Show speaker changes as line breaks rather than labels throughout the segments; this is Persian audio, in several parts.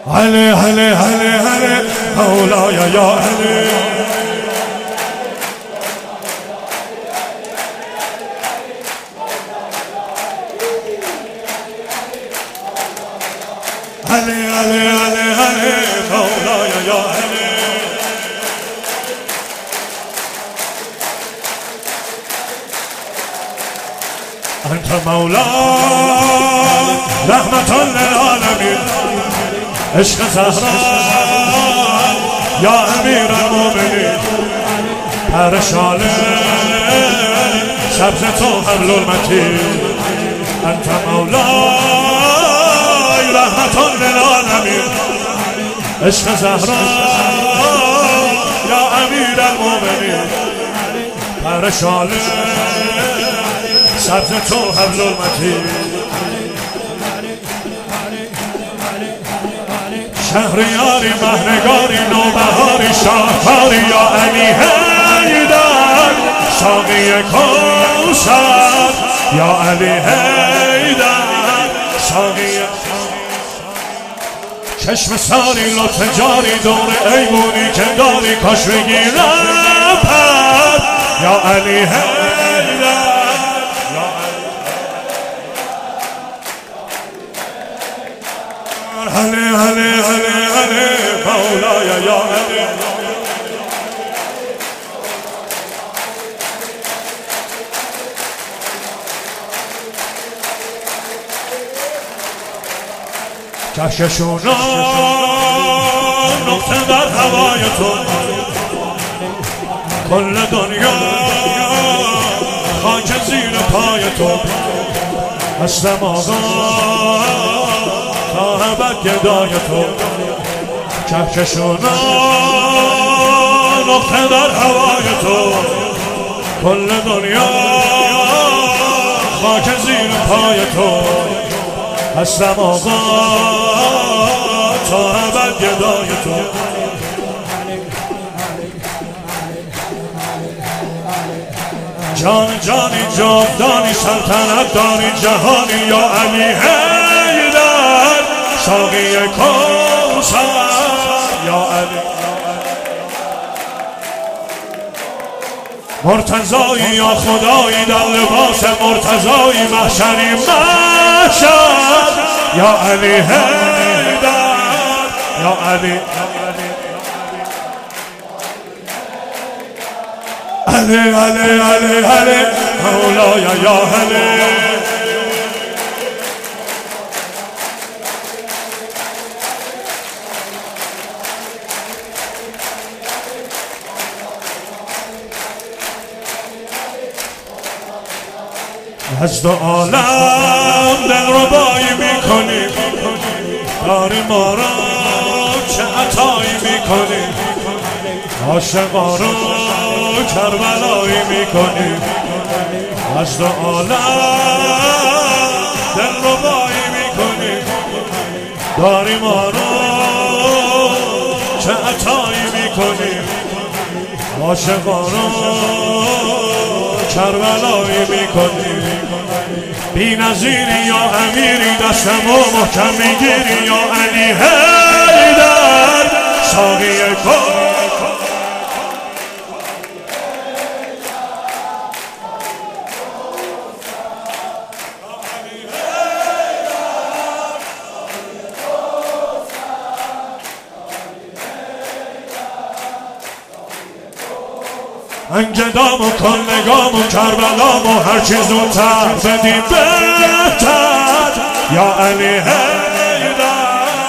علي علي علي علي مولاي يا علي علي علي علي علي مولاي يا علي أنت مولاي رحمة للعالمين عشق زهراء يا أمير المؤمنين پرشان سبز تو حبل المتین أنت مولاي رحمة للعالمين عشق زهراء يا أمير المؤمنين پرشان سبز تو حبل المتین شهریاری مهرگاری نوبهاری شاهکاری یا علی حیدر ساقی کوثر یا علی حیدر ساقی چشم ساری لطف جاری دور ایمونی که داری کاش بگیرم پر یا علی حیدر علي علي علي علي مولاي يا علي کهکشونا نقطه در هوای تو کل دنیا خاک زیر پای تو هستم آقا تا ابد گدای تو کهکشونا نقطه در هوای تو کل دنیا خاک زیر پای تو هستم آقا تا ابد گدای تو جان جانی جاودانی سلطنت داری جهانی یا علی حیدر ساقی کوثر یا علی مرتضایی یا خدایی در لباس مرتضایی محشری محشر یا علی حیدر یا علی علی علی علی علی مولاي یا علی از دو عالم دلربایی میکنی داری ما را چه عطایی میکنی عاشقا رو کربلایی میکنی از دو عالم دلربایی میکنی داری ما را چه عطایی میکنی عاشقا رو کربلایی میکنی بی نظیری یا امیری دستمو محکم میگیری یا علی حیدر ساقی انگدام و کلگام و کربلام و هر چیز زودتر بدیم بهتر یا علی حیدر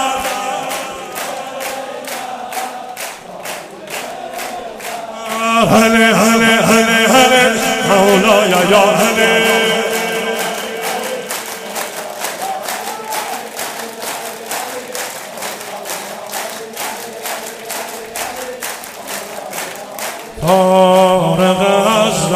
علی علی علی علی مولاي یا علی فارغ از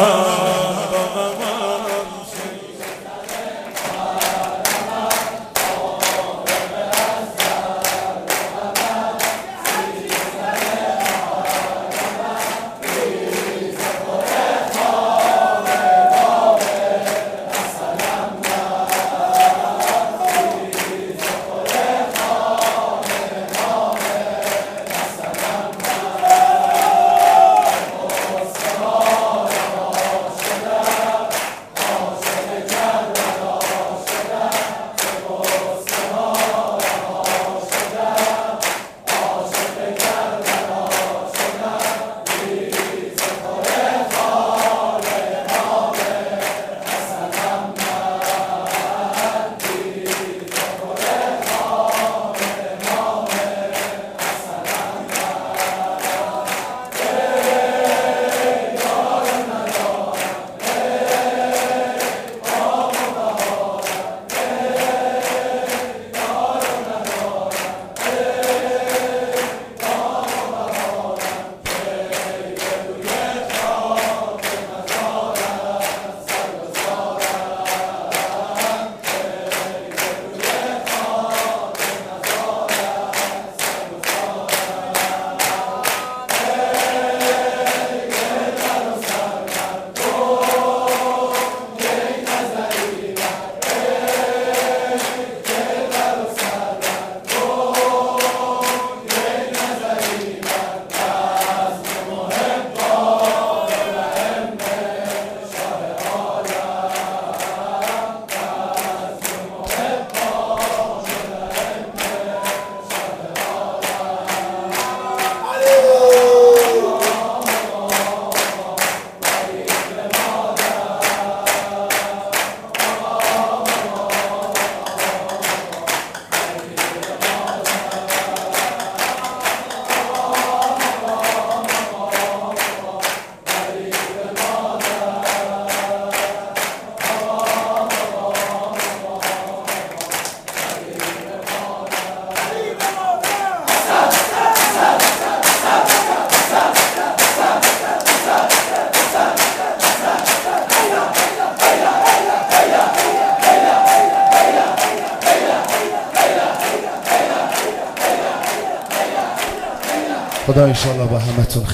خدا انشالله با همتون